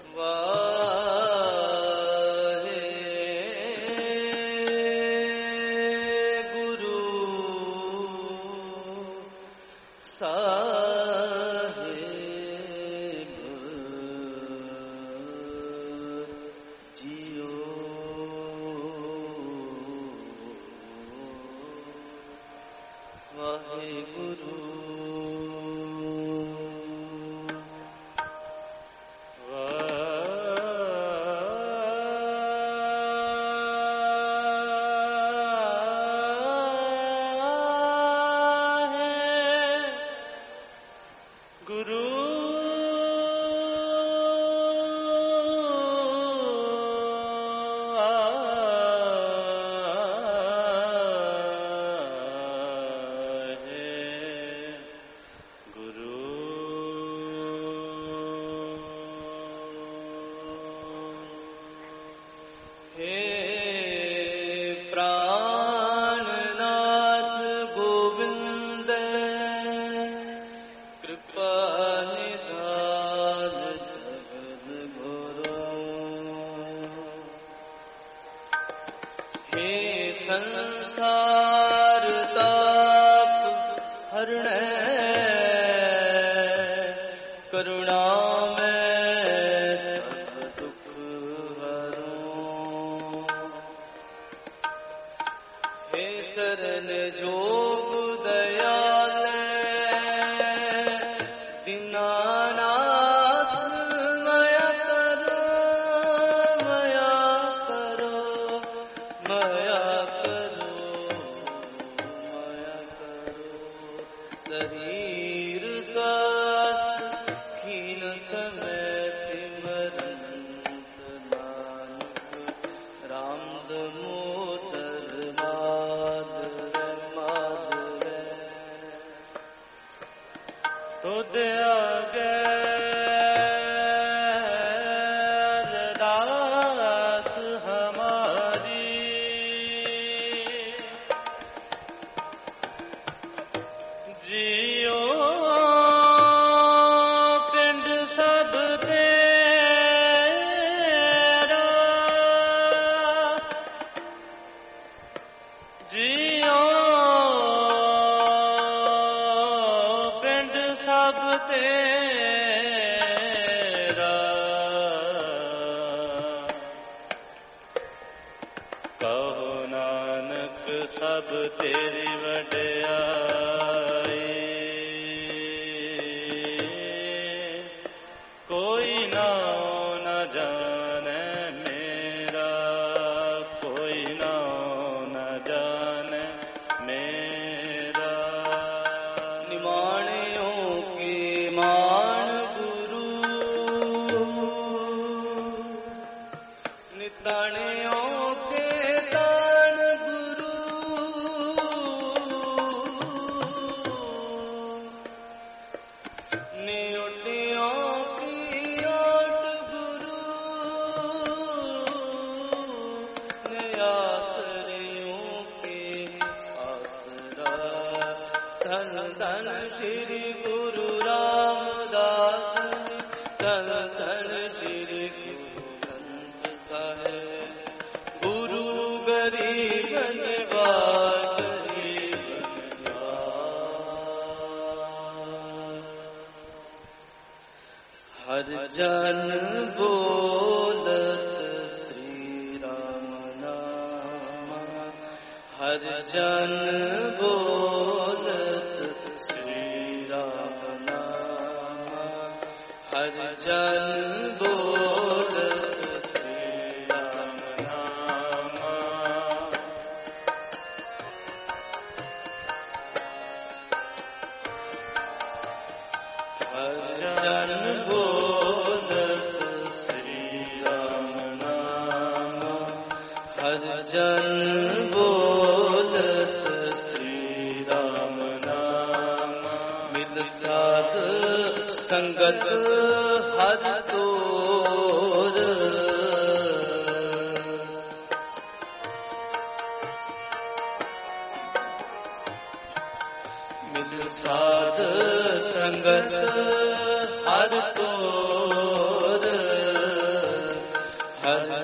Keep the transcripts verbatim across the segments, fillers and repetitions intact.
संगत हर तोर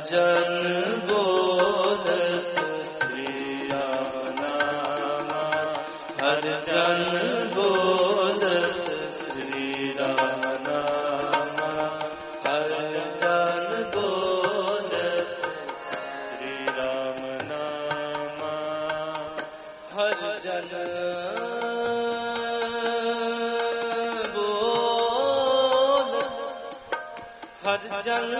जन बोलत श्री राम नामा, हर जन बोलत श्री राम नामा, हर जन बोलत श्री राम नामा, हर जन हर जन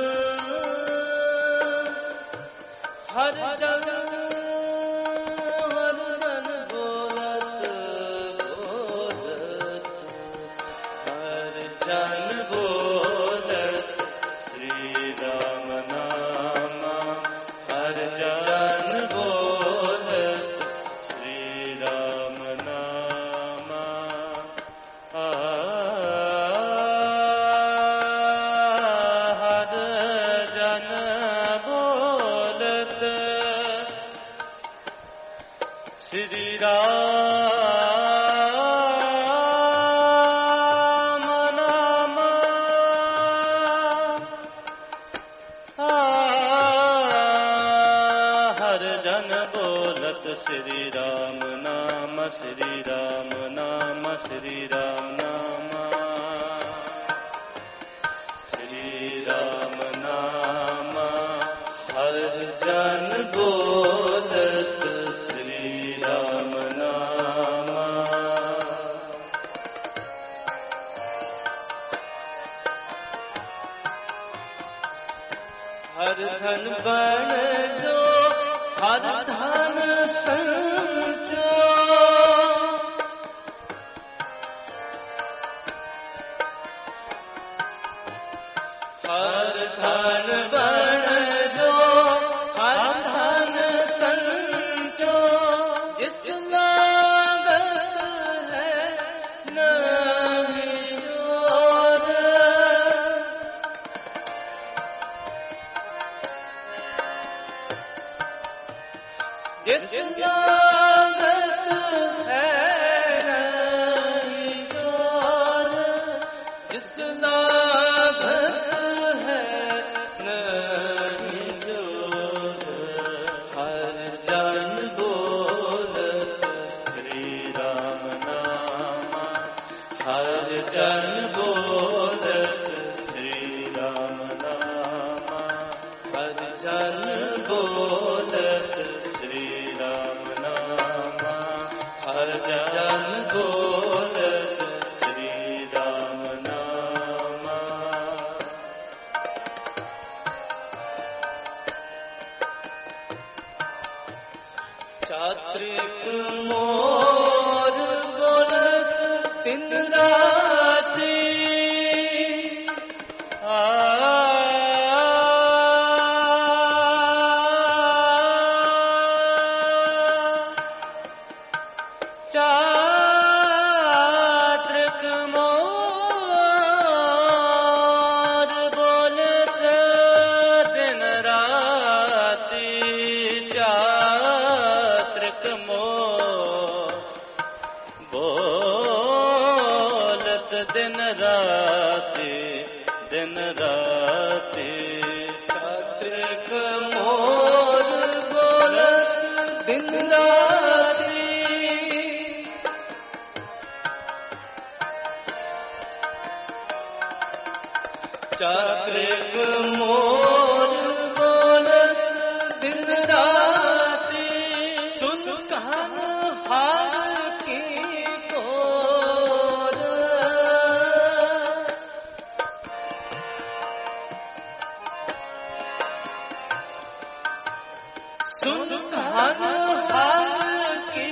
हर जन हर जन बोलत बोलत, हर जन बोलत श्री राम नामा, हर जन बोलत श्री राम नामा। श्री राम नाम हर जन बोलत श्री राम नाम, श्री राम नाम, श्री राम नाम, श्री राम नाम हर जन बोलत श्री राम नामा। हर धन बन जो हर धन संचो, हर धन बन जो हर धन संचो, जिस लागत है नहीं जोर, जिस लागत है नहीं जोर, जिस लागत है नहीं जोर, हर जन बोलत श्री राम नामा, हर जन बोलत श्री राम नामा, हर जन बोलत श्री राम नामा, हर जन बोलत श्री राम नामा। चात्रिक मोर बोलत दिन राति, आ चात्रिक मोर बोलत दिन राति, चात्रिक मोर बोलत दिन राति, दिन राति, चात्रिक मोर बोलत दिन राति, चात्रिक मोर बोलत दिन राति, सुन कहन हार की कोर, सुन कहन हार की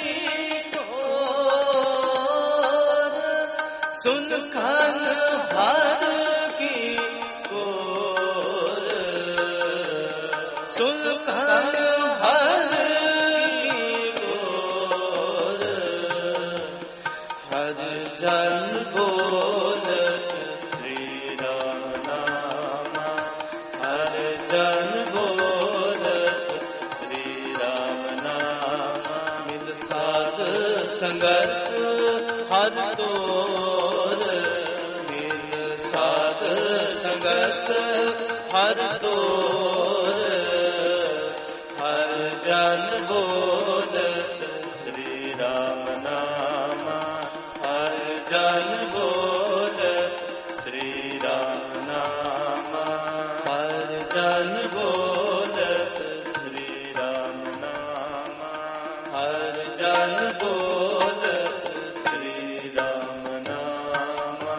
कोर, सुन कहन हार की कोर, सुन कहन हार की कोर, हर जन बोलत श्री राम नामा, हर जन बोलत श्री राम नामा। मिल साध संगत हर तोर, मिल साध संगत हर तोर, ਜਨ ਬੋਲਤ ਸ੍ਰੀ ਰਾਮ ਨਾਮਾ, ਹਰ ਜਨ ਬੋਲਤ ਸ੍ਰੀ ਰਾਮ ਨਾਮਾ, ਹਰ ਜਨ ਬੋਲਤ ਸ੍ਰੀ ਰਾਮ ਨਾਮਾ।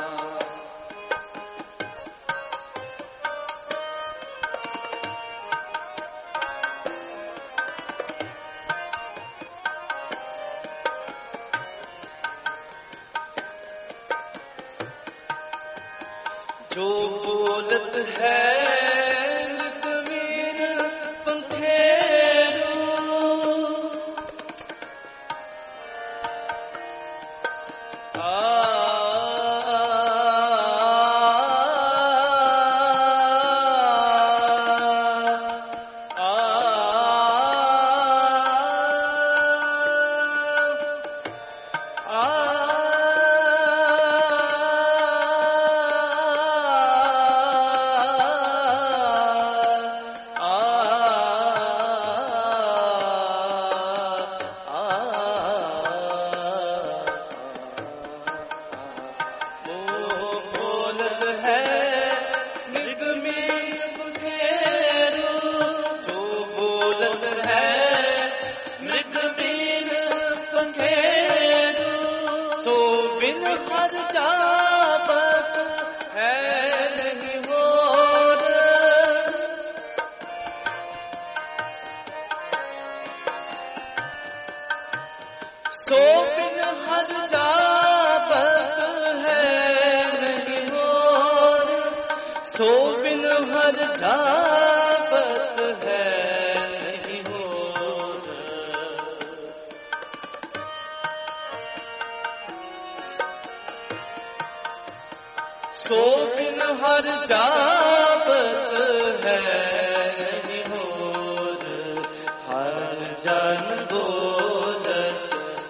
ਜੋ ਬੋਲਤ ਹੈ ਨਿਤਮੀਨ ਪੰਖੇਰੂ, ਆ ਸੋ ਬਿਨ ਹਰ ਜਾਪਤ ਹੈ ਨਹੀਂ ਹੋਰ, ਸੋ ਬਿਨ ਹਰ ਜਾਪਤ ਹੈ ਨਹੀਂ ਹੋਰ। ਸੋ ਬਿਨ ਹਰ ਜਾਪਤ ਹੈ ਨਹੀਂ ਹੋਰ, ਹਰ ਜਨ ਬੋਲਤ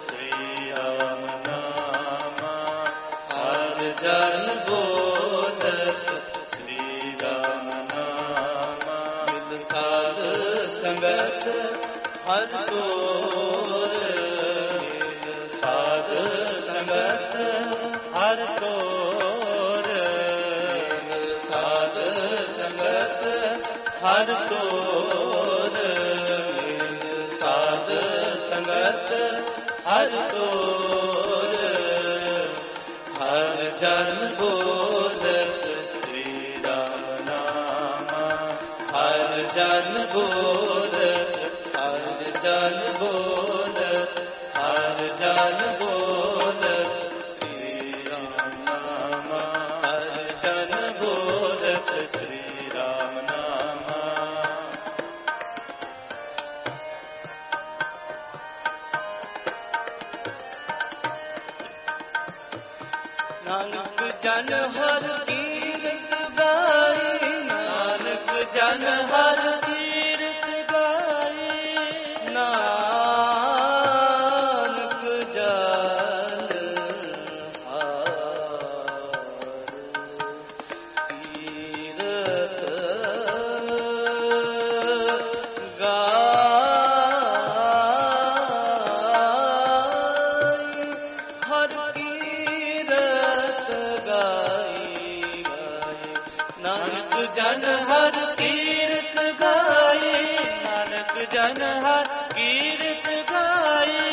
ਜਨ ਬੋਲਤ ਸ੍ਰੀ ਰਾਮ ਨਾਮਾ। ਮਿਲ ਸਾਧ ਸੰਗਤ ਹਰ ਤੋਰ, ਮਿਲ ਸਾਧ ਸੰਗਤ ਹਰ ਤੋਰ, ਮਿਲ ਸਾਧ ਸੰਗਤ ਹਰ ਤੋਰ, ਮਿਲ ਸਾਧ ਸੰਗਤ ਹਰ ਤੋਰ। ਹਰ ਜਨ ਬੋਲਤ ਸ੍ਰੀ ਰਾਮ ਨਾਮਾ, ਹਰ ਜਨ ਬੋਲਤ, ਹਰ ਜਨ ਬੋਲਤ, ਹਰ ਜਨ ਬੋਲਤ ਸ੍ਰੀ ਰਾਮ ਨਾਮਾ, ਹਰ ਜਨ ਬੋਲਤ ਸ੍ਰੀ ਰਾਮ ਨਾਮਾ। ਨਾਨਕ ਜਨ ਹਰ ਕੀਰਤ ਗਾਈ, ਨਾਨਕ ਜਨ ਹਰ ਕੀਰਤ ਗਾਈ, ਨਾਨਕ ਜਨ ਹਰ ਕੀਰਤ ਗਾਈ, ਹਰ ਨਾਨਕ ਜਨ ਹਰ ਕੀਰਤ ਗਾਈ, ਨਾਨਕ ਜਨ ਹਰ ਕੀਰਤ ਗਾਈ।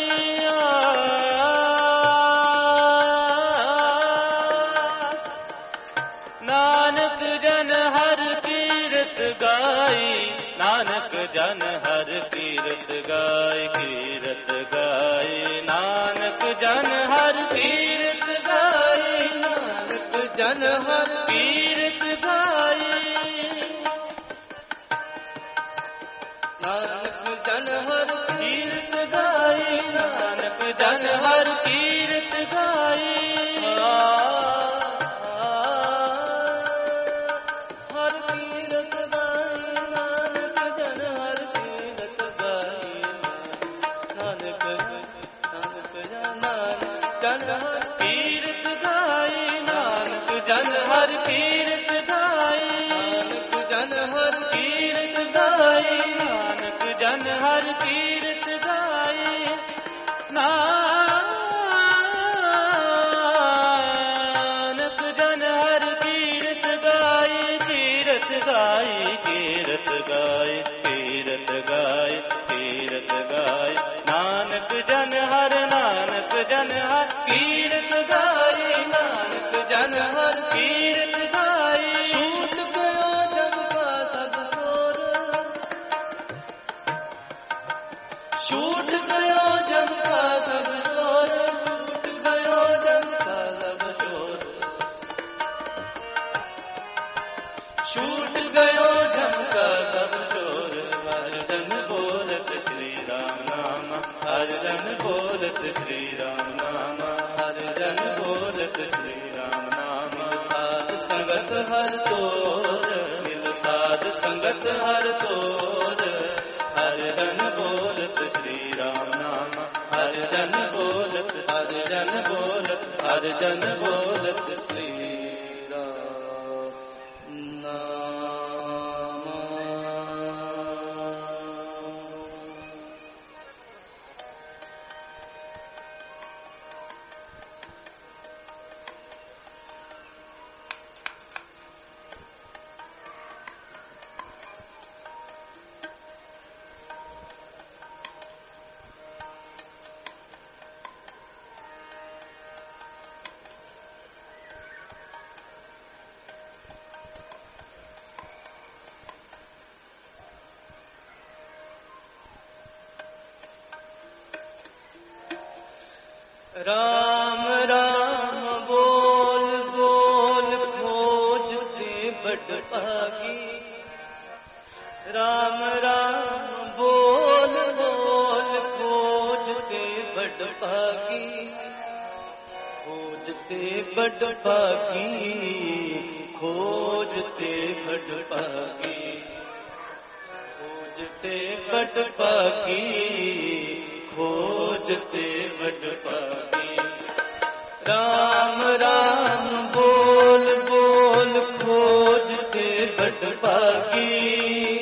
ਨਾਨਕ ਜਨ ਹਰ ਕੀਰਤ ਗਾਈ, ਨਾਨਕ ਜਨ ਹਰ ਕੀਰਤ ਗਾਈ, ਕੀਰਤ ਗਾਈ, ਨਾਨਕ ਜਨ ਹਰ ਕੀਰਤ ਗਾਈ, ਨਾਨਕ ਜਨ ਹਰ ਕੀਰਤ ਗਾਈ, ਨਾਨਕ ਜਨ ਹਰ ਕੀਰਤ ਗਾਈ, ਨਾਨਕ ਜਨ ਹਰ ਕੀਰਤ ਗਾਈ। ਹਰ ਕੀਰਤ ਗਾਈ, ਨਾਨਕ ਜਨ ਹਰ ਕੀਰਤ ਗਾਈ, ਨਾਨਕ ਨਾਨਕ ਜਨ ਜਨ ਹਰ ਕੀਰਤ ਗਾਈ, ਨਾਨਕ ਜਨ ਹਰ ਕੀਰਤ ਗਾਈ, ਨਾਨਕ ਜਨ ਹਰ ਕੀਰਤ ਗਾਈ, ਨਾਨਕ ਜਨ ਹਰ ਕੀਰਤ ਗਾਈ। ਨਾਨਕ गाय। नानक जन हर नानक जन हर कीरत गाय। नानक जन हर कीरत गाय। छूट गयो जग का सब शोर, छूट गयो जग का सब शोर, छूट गयो जग का सब शोर, छूट गयो जग का सब शोर। हर जन बोलत श्री राम नाम, हर जन बोलत श्री राम नाम, हर जन बोलत श्री राम नाम। साध संगत हर तोर, मिल साध संगत हर तोर, हर जन बोलत श्री राम नाम, हर जन बोलत, हर जन बोलत, हर जन बोलत श्री राम नाम। राम राम बोल बोल खोजते बड़ भागी। राम राम बोल बोल खोजते बड़ भागी। खोजते बड़ भागी, खोजते बड़ भागी, खोजते बड़ भागी, खोजते बड़ भागी। राम राम बोल बोल खोजते बड़ भागी।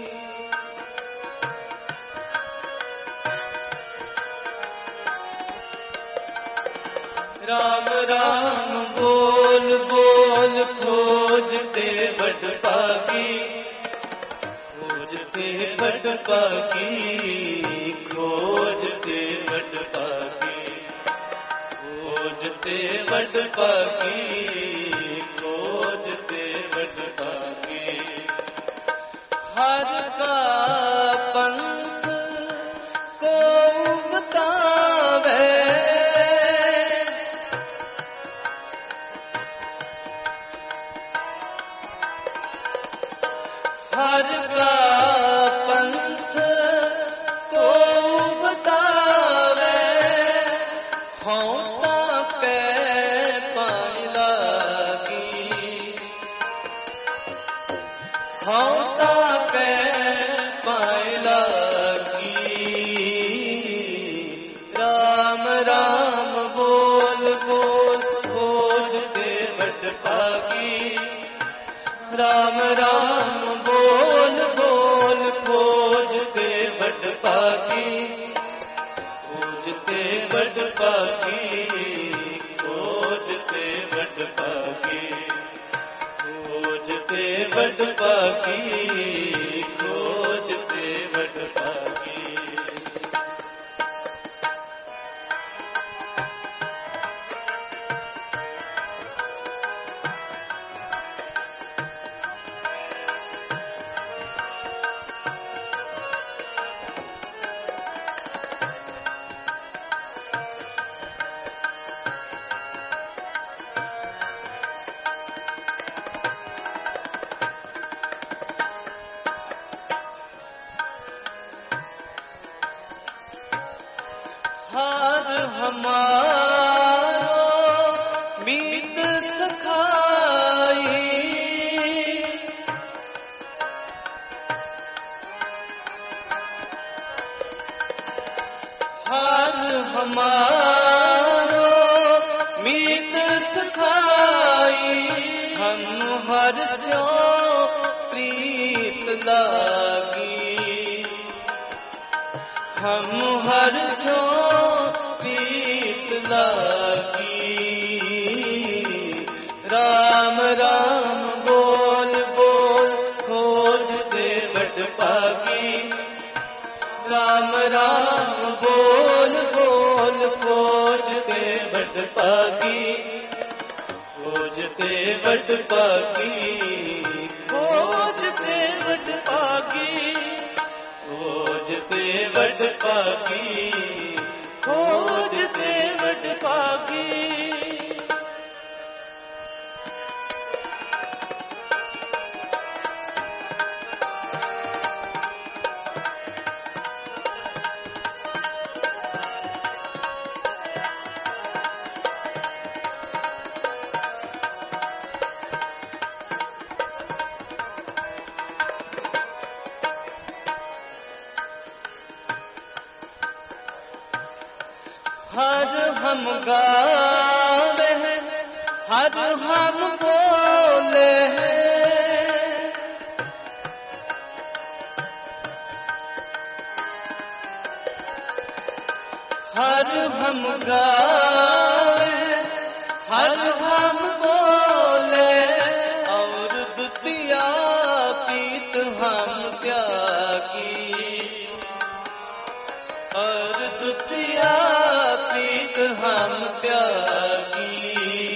राम राम बोल बोल खोजते बड़ भागी। खोजते बड़ भागी, खोजते बड़ भागी, खोजते बड़ भागी, खोजते बड़ भागी। हर का पंथ को बतावे, हर का पंथ को बतावे। होता के पानी लागी, होता के पानी लागी। राम राम बोल बोल खोजते बड़ भागी। राम राम बोल बोल खोजते बड़ भागी। खोजते बड़ भागी, खोजते बड़ भागी, खोजते बड़ भागी, खोजते बड़ भागी। हार हमारो मीत सखाई। हार हमारो मीत सखाई। हम हर स्यो प्रीत लागी। हम हर स्यो प्रीत लागी। राम राम बोल बोल खोजते बड़ भागी। राम राम बोल बोल खोजते बड़ पागी, खोजते बड़ पागी, खोजते बड़ पागी, खोजते बड़ पागी, खोजते बड़ पागी। हर हम गावे हैं, हर हम बोले हैं, हर हम गावे हैं, हर हम बोले, और दुतिया पीत हम त्यागी, और दुतिया पीत हम त्यागी।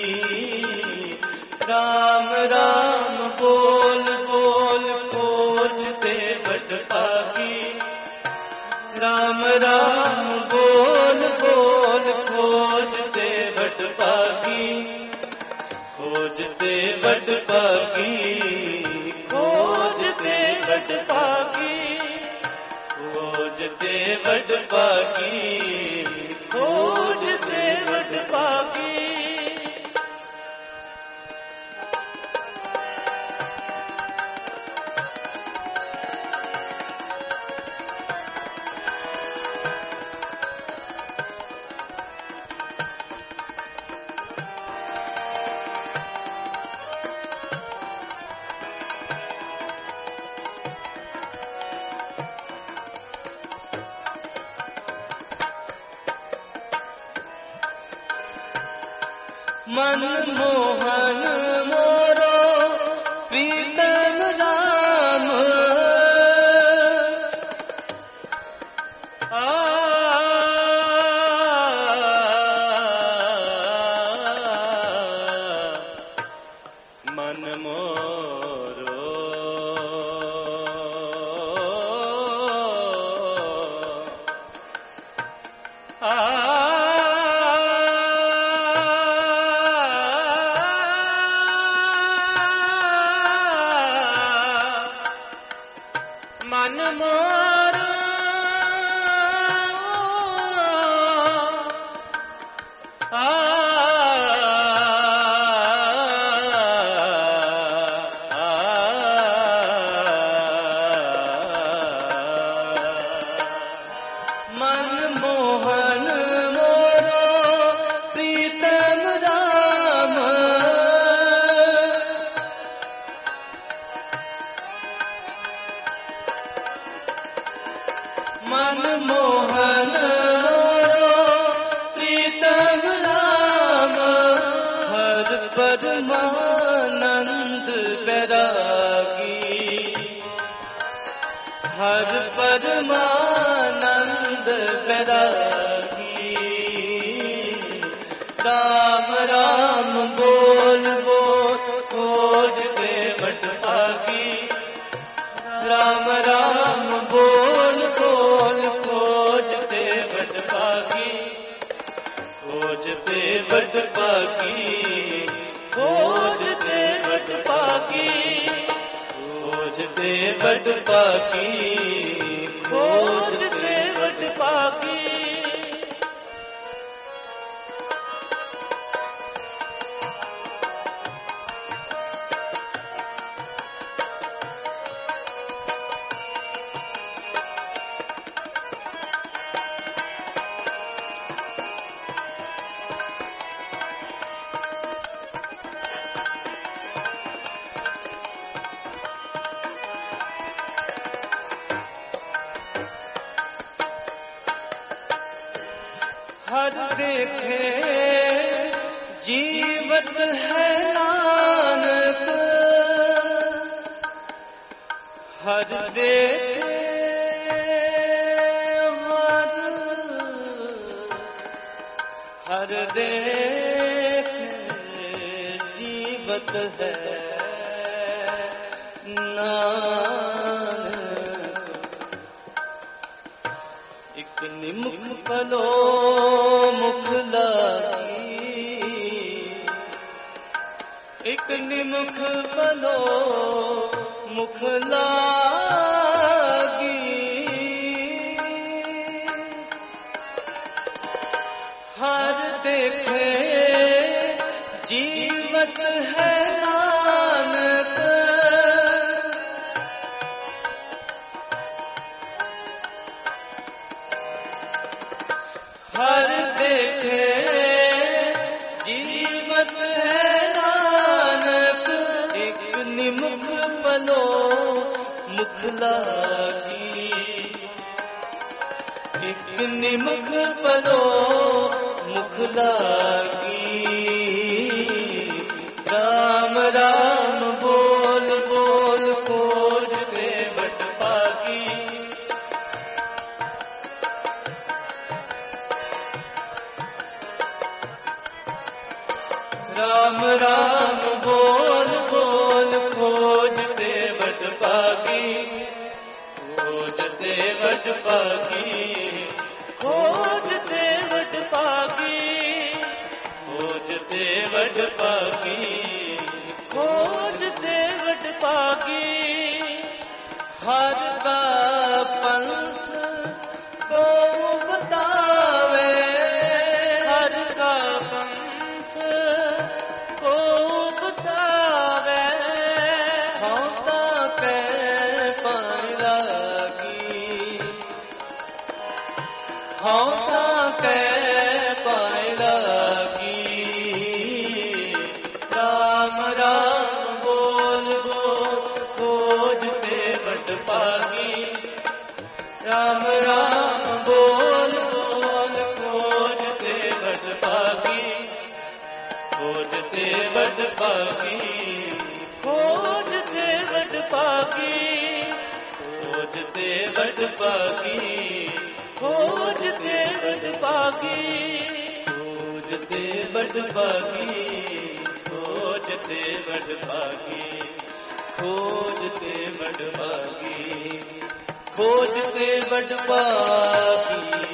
राम राम बोल बोल खोजते बड़ पागी, राम राम बोल बोल खोजते बड़ पागी, खोजते बड़ पागी, खोजते बड़ पागी, खोजते बड़ पागी, खोजते बड़ पागी। मन मोहन मोरो प्रीतम राम, आ मन मोरो आ मन मोर आ मन मोहन मोरो प्रीतम राम, मन मोहन मोरो प्रीतम राम, हर परमानंद बैरागी, हर परमानंद बैरागी। राम राम बोल बोल खोजते बड़ पागी, राम राम बोल बोल खोजते बड़ पागी, खोजते बड़ पागी, खोजते बड़ पागी, खोजते बड़ पागी, खोजते बड़ पागी। हर देखे जीवत है नानक, हर देखे हर देख जीवत है नानक। एक निमुख फलो मुख लागी, एक निमुख फलो मुख लागी। हर देखे जीवत है नानक। हर देखे जीवत है नानक। एक निमुख फलो मुख लागी, एक निमुख फलो मुख लागी। राम राम बोल बोल खोजते बट पागी। राम राम बोल बोल खोजते बट पागी। खोजते बट पागी, खोजते बट पागी, खोजते बट पागी, खोजते बट पागी। हर का पंथ को बतावे, हर का पंथ को बतावे। होता के पाए लागी, होता के पाए लागी। राम राम बोल बोल खोजते बट पागी। राम राम बोल बोल खोजते बट पागी। खोजते बट पागी, खोजते बट पागी, खोजते बट पागी, खोजते बट पागी। खोजते बट पागी, खोजते बट पागी, खोजते बट पागी, खोजते बट पागी।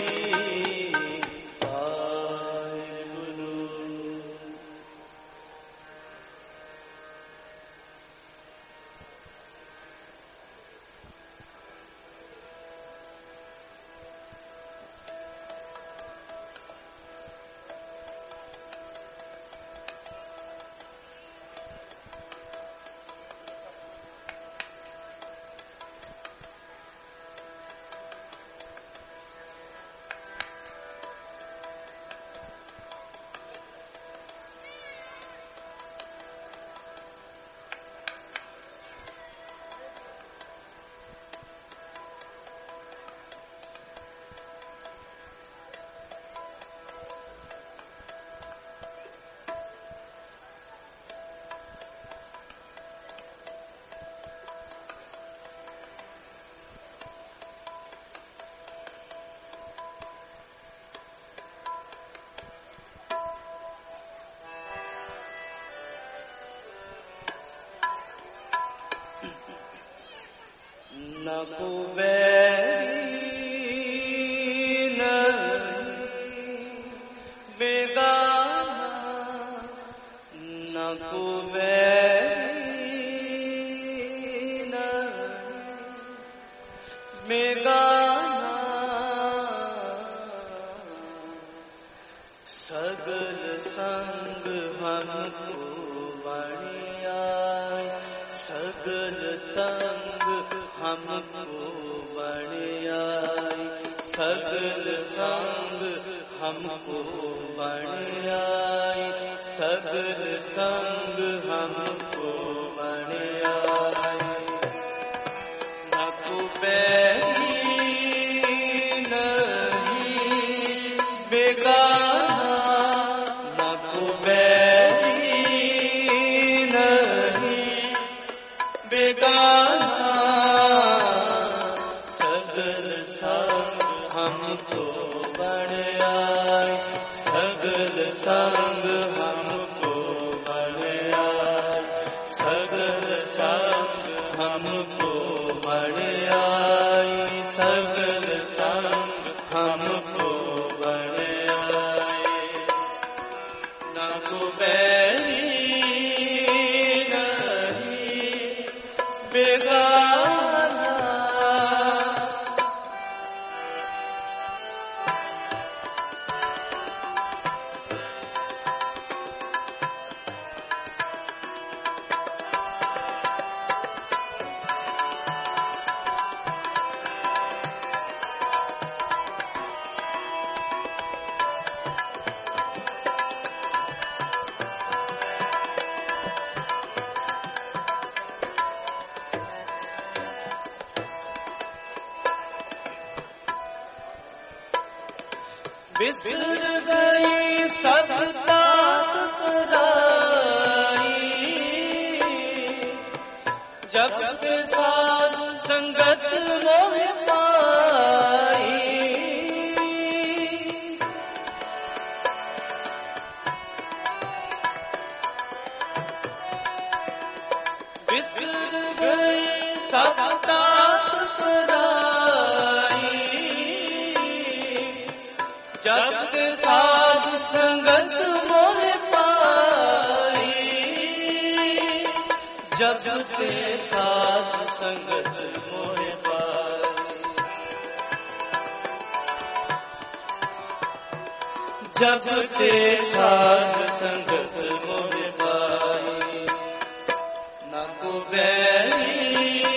न कुबेरी न बेगाना, न कुबेरी न बेगाना। सगल संग हमको बढ़िया, सगल संग हमको बढ़िया। सगल संग हमको बढ़िया, सगल संग हमको बढ़िया। न कुबेरी नहीं बेगाना, न कुबेरी नहीं बेगाना। सगल संग हमको बढ़िया, सगल संग हमको बड़ आए, सगल संग हमको बड़ आए, सगल संग हमको बड़ आए। न को बैरी नहीं बेगाना, बिसर गई सब तात तुराई, जब के साथ संगत मोह पाई। बिसर गई सब तात तुराई, जब के साथ संगत मोह पाई, जब के साथ संगत मोह पाई, जब के साथ संगत मोह पाई। न को बैरी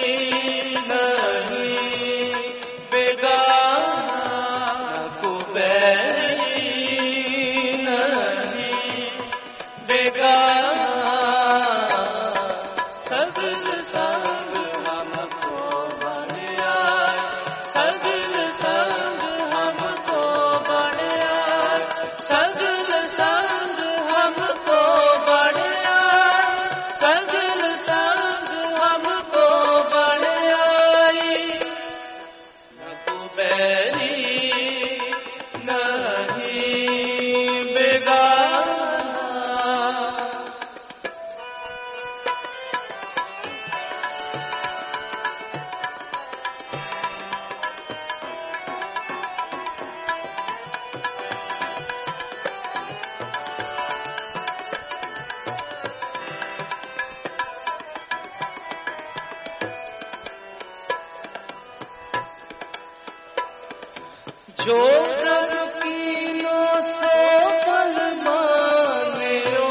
नहीं बेगाना, न को बैरी नहीं बेगाना, सगल संग हमको बड़ आए, सगल संग हमको बड़ आए, सगल संग हमको बड़ आए, सगल संग हमको बड़ आए। न को बैरी नहीं बेगाना, जो प्रभु कीनो सो फल मान्यो,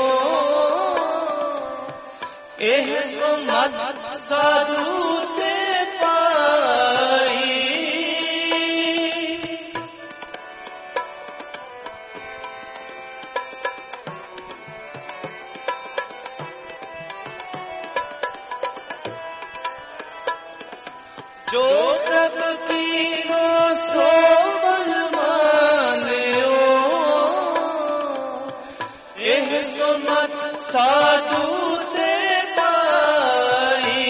एह सो मत साधु ते पाई। जो प्रभु कीनो सो फल मान्यो, एह सो मत साधु ते पाई,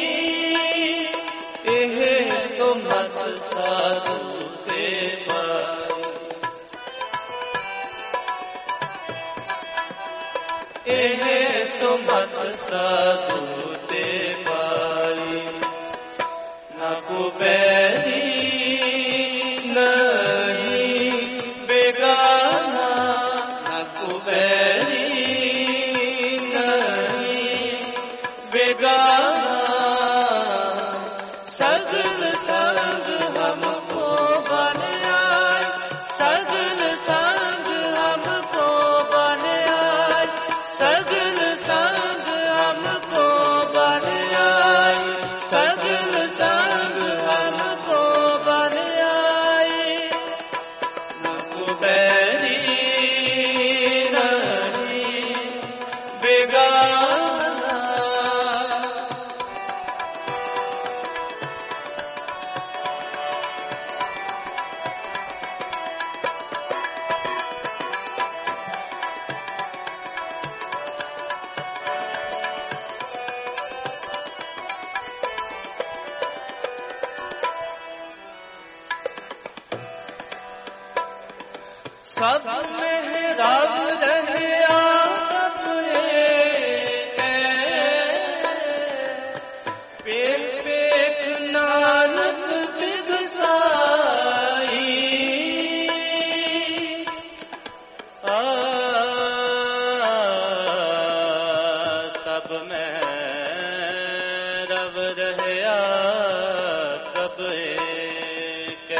एह सो मत साधु ते पाई, एह सो मत साधु ते पाई। न को बैरी नहीं बेगाना, न को बैरी नहीं बेगाना, सगल संग हमको बड़ आए, सगल संग हमको बड़ आए, सगल संग हमको बड़ आए, सगल संग हमको बड़ आए। न को बैरी नहीं बेगाना, सब में रब रहे आप एक पेट पेट नानक बिगसाई आ सब में रब रहे आप एक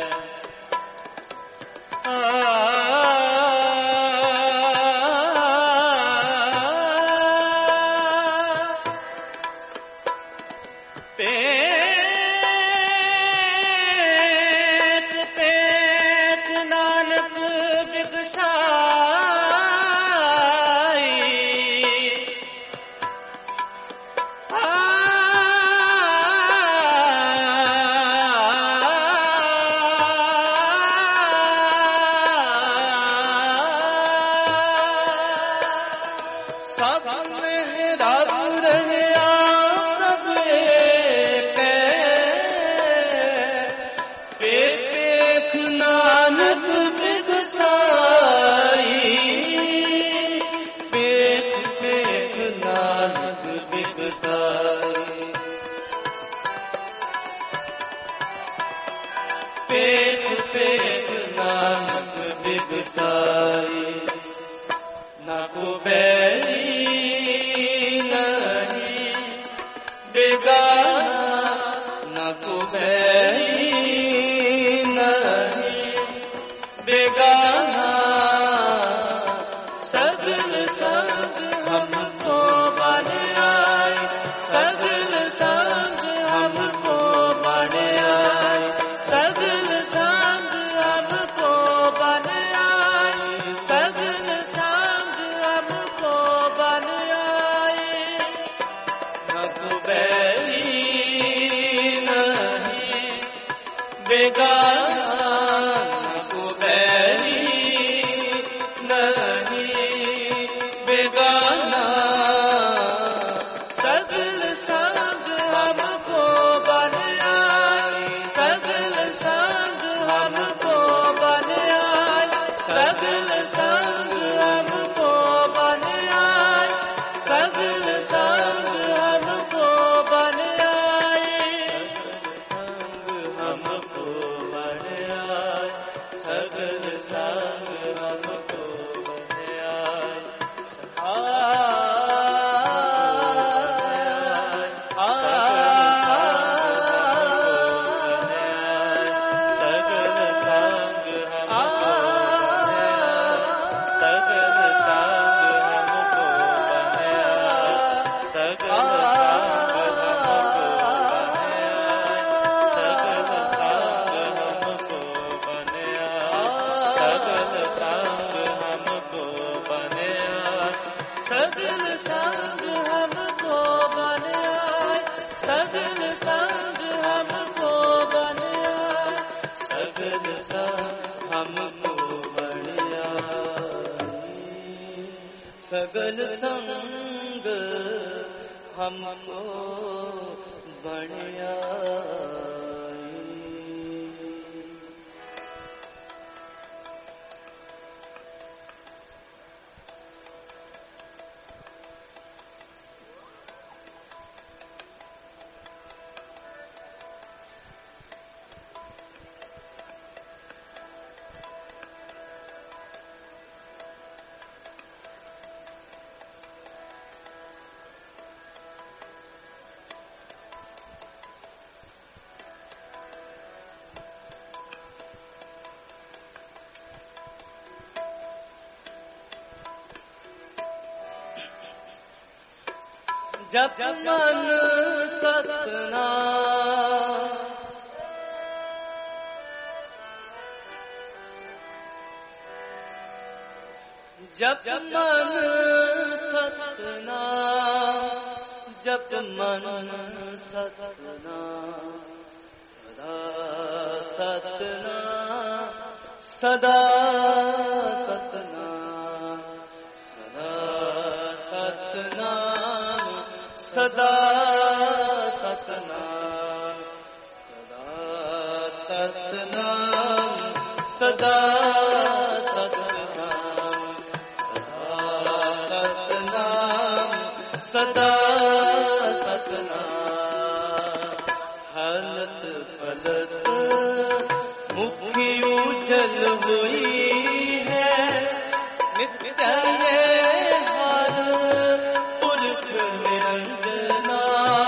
सब में रब रहे आप एक पेट पेट नानक बिगसाई पेट पेट नानक बिगसाई पेट पेट नानक बिगसाई ना को बैरी नहीं बेगाना ना को बैरी नहीं बेगाना सगल संग हमको बन आए सगल संग हमको बन आए सगल संग हमको बन आए सगल संग हमको बन आए न तो बैरी नहीं बेगाना न तो बैरी नहीं बेगाना सगल संग हमको बन आए सगल संग हमको बन आए सगल संग हमको बन आए सगल संग हमको बन आए संग हमको बन आए सगल संग हमको बन आए आ सगल संग हमको बन आए सगल संग हमको बन आए सगल संग हमको बन आए सगल संग हमको बन आए जब मन सतना जब मन सतना जब मन सतना सदा सतना सदा सतना सदा सतना सदा सतनाम सदा सतनाम सदा सदा सतनाम। हलत पलत मुखी उजल हुई है, नित्य हर पुरख निरंजना।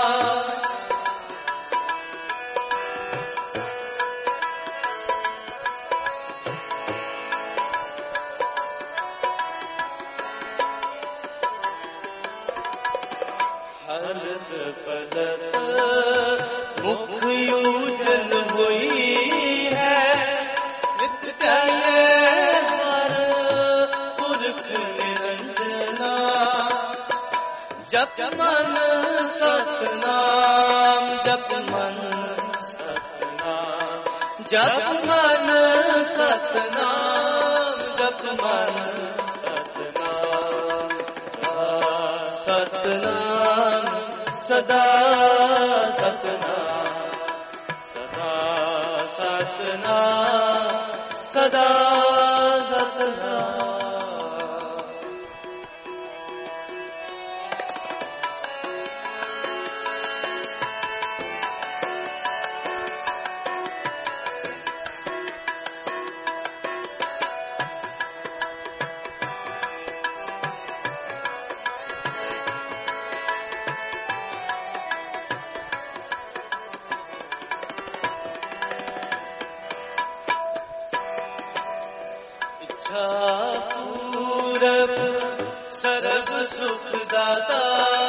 हलत पलत मुख उजल हुई है, नित्य हर पुरख निरंजना। जप मन सतनाम, जप मन सतनाम, जप मन सतनाम, जप मन सतनाम। सतनाम सदा सतनाम, सदा सतनाम, सदा सतनाम। इच्छा पूरक सर्व सुख दाता,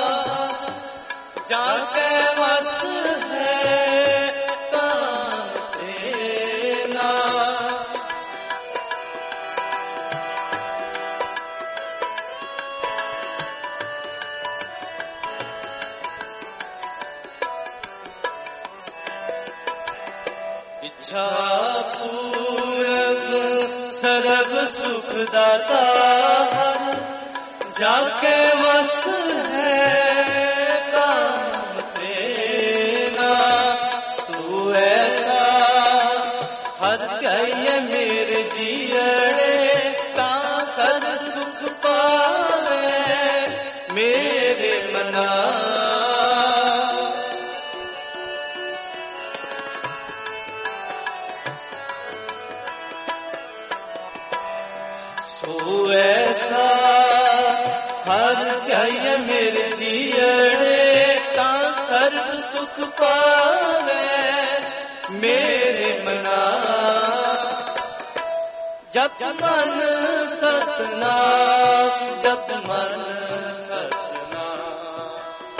जाके वस है काम तेना। इच्छा पूरक सर्व सुख दाता, जाके वस है काम तेना। तू ऐसा हर कह मेरे जियड़े, ता सर्व सुख पावे मेरे मना। सो ऐसा हर कह मेरे जियड़े, ता सर्व सुख पावे मेरे मना। जप मन सतनाम, जप मन सतनाम।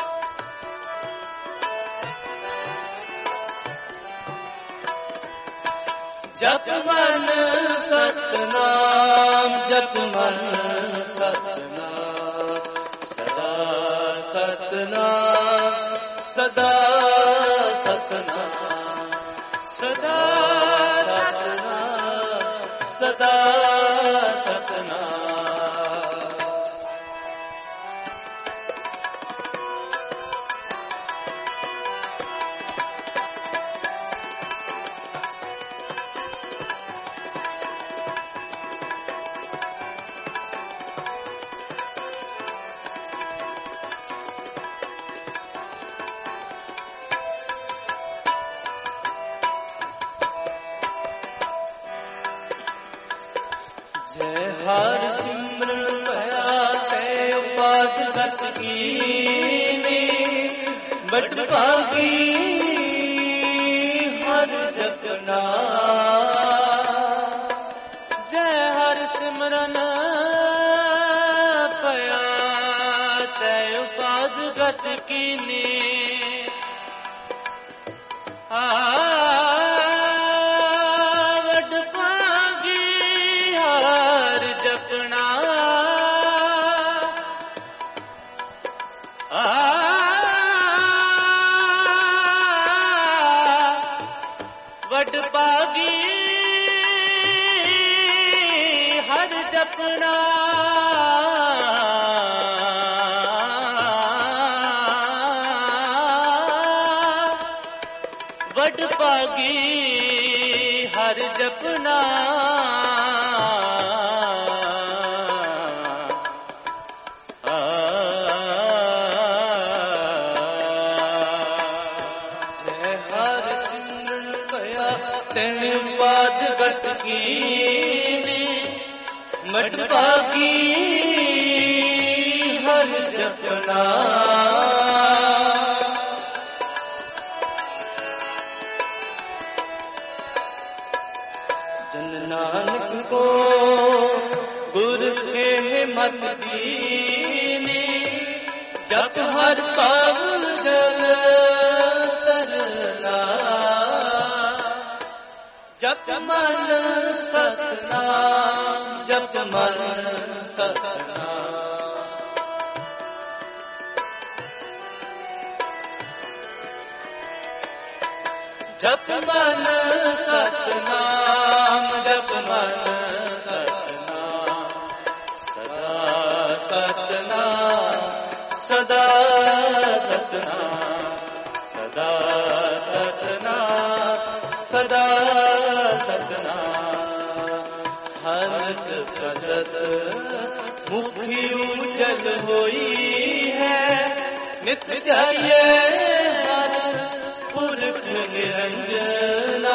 जप मन सतनाम, जप मन सतनाम। सदा सतनाम, सदा सतनाम, सदा सतनाम, सदा सतनाम। जय हर सिमरन भया तै उपास गत कीनी, बट भागी हर जपना। जय हर सिमरन भया तै उपास गत कीनी, वड पागी हर जपना। वड पागी हर जपना। कीने मट बाकी हर जपना। जन नानक को गुर के मत दीने जप हर पावन जल तरना। जप मन सतनाम जप मन सतनाम। जप मन सतनाम जप मन सतनाम। सदा सतनाम सदा सतनाम सदा सतनाम सदा सतनाम। हरत पदत मुखी उजल होई है नित्य जाइए हर पुरख निरंजना।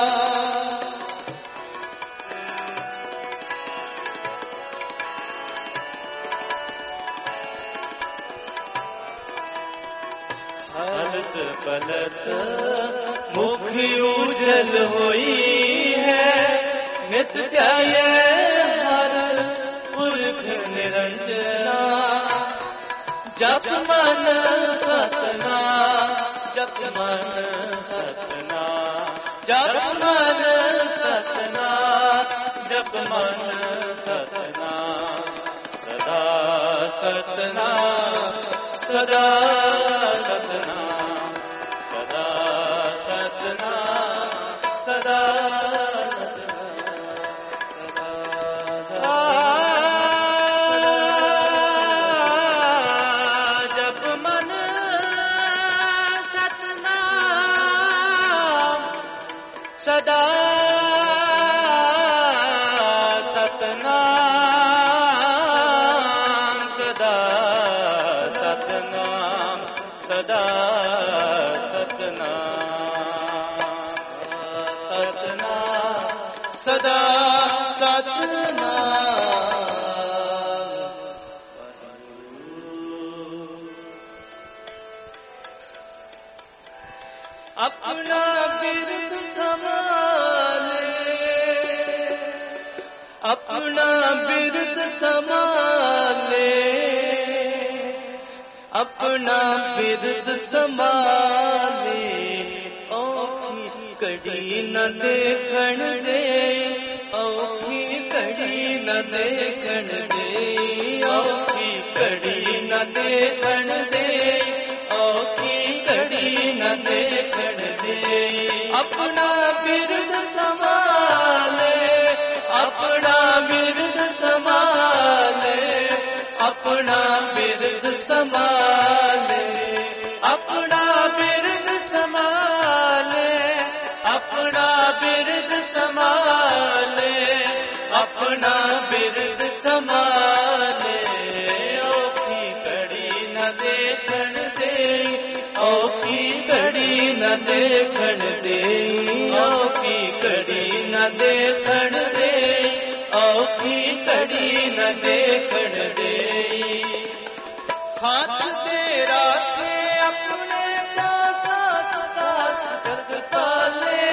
हरत पलत मुखी उजल होई है नित्य ध्याये हर पुरख निरंजना। जप मन सतना जप मन सतना जप मन सतना जप मन सतना। सदा सतना सदा सतना सदा सतना सदा जप मन सतनाम सदा सतनाम सदा सतनाम सदा सतनाम सदा सतनाम। अपना बिरद संभाले अपना बिरद संभाले अपना बिरद संभाले। औखी कड़ी न देखण दे औखी कड़ी न देखण दे औखी कड़ी न देखण दे औखी कड़ी न देखण दे। अपना बिरद संभाले अपना बिरद संभाले अपना बिरद संभाले अपना बिरद संभाले अपना बिरद संभाले अपना बिरद संभाले। औखी कड़ी न देखण दे औखी कड़ी न देखण दे औखी कड़ी न देखण दे औखी कड़ी न देखण दे। हाथ से राखे अपने दासा सास जग पाले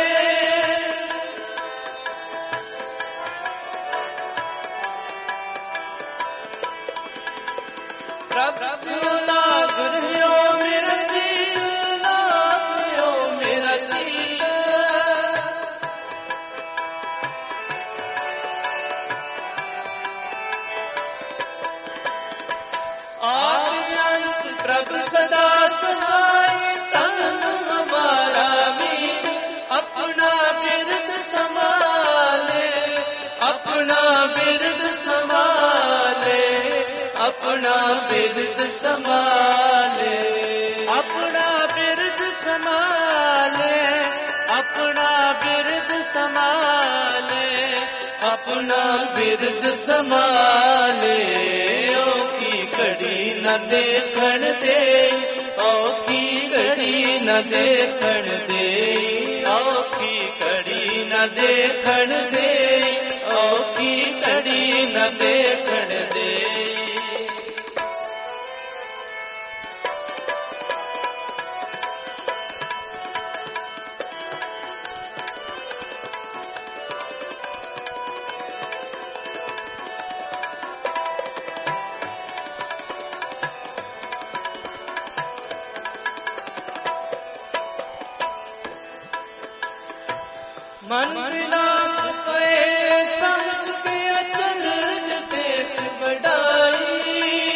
रब सुना गुरयो मेरा जीव नाथयो मेरा जीव। आर्यंस प्रभु सदा सहाय तन हमारा मीत। अपना बिरद संभाले अपना बिरद संभाले अपना बिरद संभाले अपना बिरद संभाले अपना बिरद संभाले अपना बिरद संभाले। औखी कड़ी न देखण दे ਔਖੀ ਘੜੀ ਨਾ ਦੇਖਣ ਦੇ, ਔਖੀ ਘੜੀ ਨਾ ਦੇਖਣ ਦੇ, ਔਖੀ ਘੜੀ ਨਾ ਦੇਖਣ ਦੇ। ਮਨ ਵਿਲਾਸ ਪਏ ਸਮਝ ਕੇ ਅਚਰਜ ਦੇਖ ਵਡਾਈ,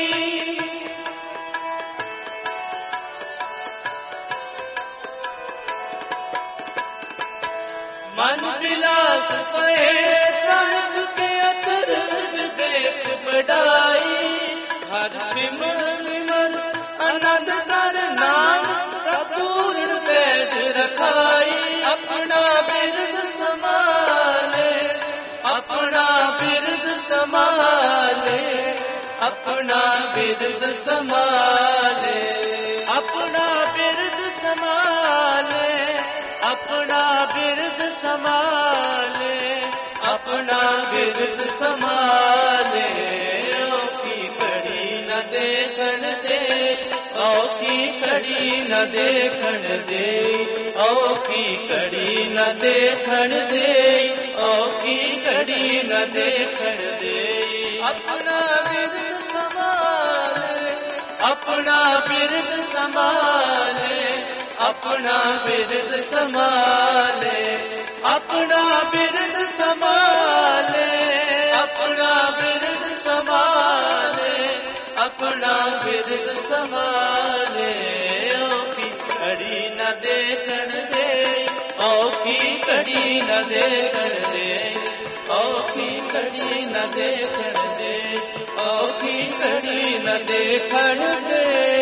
ਮਨ ਵਿਲਾਸ ਪਏ ਸਮਝ ਕੇ ਅਚਰਜ ਦੇਖ ਵਡਾਈ। ਹਰ ਸਿਮਰ ਸਿਮਰ ਆਨੰਦ ਕਰ ਨਾਮ ਪ੍ਰਪੂਰਨ ਪੈਜ ਰਖਾਈ। ਆਪਣਾ ਬਿਰਦ ਸੰਭਾਲੇ, ਆਪਣਾ ਬਿਰਦ ਸੰਭਾਲੇ, ਆਪਣਾ ਬਿਰਦ ਸੰਭਾਲੇ, ਆਪਣਾ ਬਿਰਦ ਸੰਭਾਲੇ, ਆਪਣਾ ਬਿਰਦ ਸੰਭਾਲੇ, ਆਪਣਾ ਬਿਰਦ ਸੰਭਾਲੇ। ਔਖੀ ਘੜੀ ਨਾ ਦੇਖਣ ਦੇ, ਔਖੀ ਘੜੀ ਨਾ ਦੇਖਣ ਦੇ, ਔਖੀ ਘੜੀ ਨਾ ਦੇਖਣ ਦੇ, ਔਖੀ ਘੜੀ ਨਾ ਦੇਖਣ ਦੇ। ਆਪਣਾ ਬਿਰਦ ਸੰਭਾਲੇ, ਆਪਣਾ ਬਿਰਦ ਸੰਭਾਲੇ, ਆਪਣਾ ਬਿਰਦ ਸੰਭਾਲੇ, ਆਪਣਾ ਬਿਰਦ ਸੰਭਾਲੇ, ਆਪਣਾ ਬਿਰਦ ਸੰਭਾਲੇ, ਆਪਣਾ ਬਿਰਦ ਸੰਭਾਲੇ। ਔਖੀ ਘੜੀ ਨਾ ਦੇਖਣ ਦੇ, ਔਖੀ ਘੜੀ ਨਾ ਦੇਖਣ ਦੇ, ਔਖੀ ਘੜੀ ਨਾ ਦੇਖਣ ਦੇ, ਔਖੀ ਘੜੀ ਨਾ ਦੇਖਣ ਦੇ।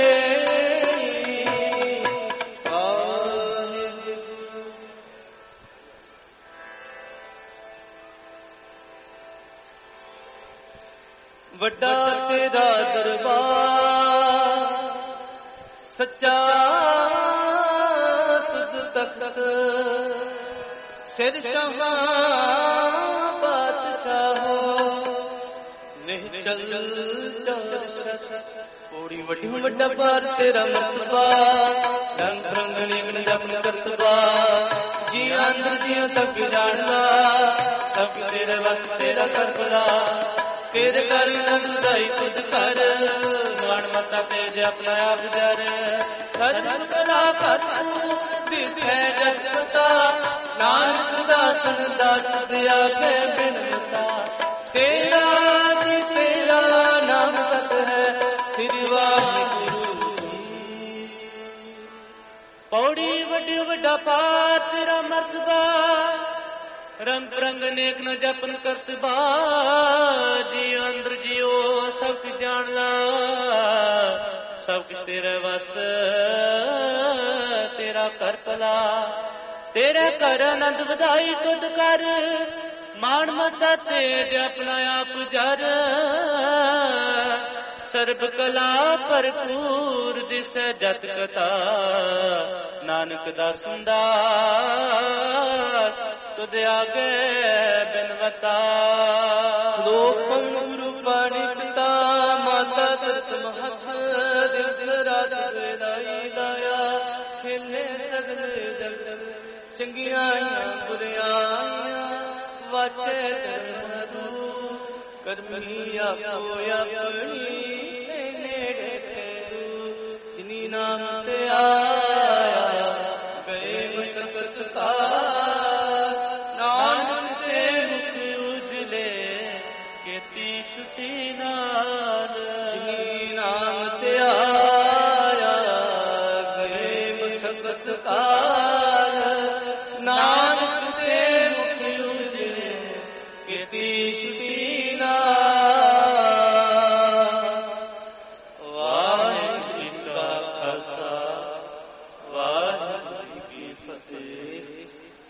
ਵੱਡਾ ਤੇਰਾ ਦਰਬਾਰ ਸੱਚਾ ਤੁਧ ਤਖਤ, ਸਿਰ ਸ਼ਾਹਾਂ ਬਾਦਸ਼ਾਹੋ ਨਿਹਚਲ ਚੌਸਠ। ਪੌੜੀ ਵੱਡੀ ਵੱਡਾ ਪਾਰ ਤੇਰਾ ਮਰਤਬਾ, ਰੰਗ ਰੰਗਣੀ ਗਣ ਜਪਨ ਕਰਤਬਾ। ਜੀ ਅੰਦਰ ਦੀਆਂ ਸਭ ਜਾਣਦਾ, ਸਭ ਤੇਰੇ ਵਸ ਤੇਰਾ ਕਰਪਲਾ। ਤੇਰੇ ਕਰ ਨੰਦ ਦਾਈ ਖੁਦ ਕਰ, ਮਾਣ ਮਤਾ ਤੇਜ ਆਪਣਾ ਆਪ ਜਰ। ਸਤਿਗੁਰ ਕਲਾ ਕਰਤੂ ਦਿਸੈ ਜਗਤਾ, ਨਾਨਕ ਦਾਸਨ ਦਾਤ ਦਿਆ ਕੇ ਬਿਨਤਾ। ਤੇਰਾ ਜੀ ਤੇਰਾ ਨਾਮ ਸਤ ਹੈ, ਸ੍ਰੀ ਵਾਹਿਗੁਰੂ ਜੀ। ਪੌੜੀ ਵੱਡੀ ਵੱਡਾ ਪਾਰ ਤੇਰਾ ਮਰਤਬਾ, ਰੰਗ ਰੰਗ ਨੇਕ ਨ ਜਪਨ ਕਰਤਬਾ। ਜੀ ਅੰਦਰ ਜਿਉ ਸਭ ਕੁਝ ਜਾਣਦਾ, ਸਭ ਕੁਝ ਤੇਰੇ ਵਸ ਤੇਰਾ ਕਰ ਭਲਾ। ਤੇਰੇ ਘਰ ਆਨੰਦ ਵਧਾਈ ਤੁਧ ਕਰ, ਮਾਣ ਮਤਾ ਤੇਜ ਆਪਣਾ ਆਪ ਜਰ। ਸਰਬ ਕਲਾ ਭਰਪੂਰ ਦਿਸੈ ਜਤ ਕਥਾ, ਨਾਨਕ ਦਾਸਨ ਦਾਸ ਤੁਧ ਆਗੇ ਬਿਨਵਤਾ। ਸ਼ਲੋਕ ਗੁਰੂ ਬਾਣੀ ਪਿਤਾ ਮਾਤਾ ਤਤ ਮਹਤ, ਦਿਵਸ ਰਾਤ ਵੇਦਾਈ ਦਾਇਆ। ਖੇਲੇ ਸਗਲੇ ਜਗਤ ਚੰਗੀਆਂ ਬੁਰੀਆਂ, ਵਾਚੇ ਧਰਮ ਕਰਮੀ ਆਪੋ ਆਪਣੀ। ਜਿਨੀ ਨਾਮ ਤੇ ਆਇਆ ਗਏ ਮਸਕਤ ਕਾ, ਨਾਨਕ ਤੇ ਮੁਖ ਉਜਲੇ ਕੀਤੀ ਛੁਟੀ ਨਾਲ। ਜਿਨੀ ਨਾਮ ਤੇ ਆਇਆ ਗਏ ਮਸਕਤ ਕਾ,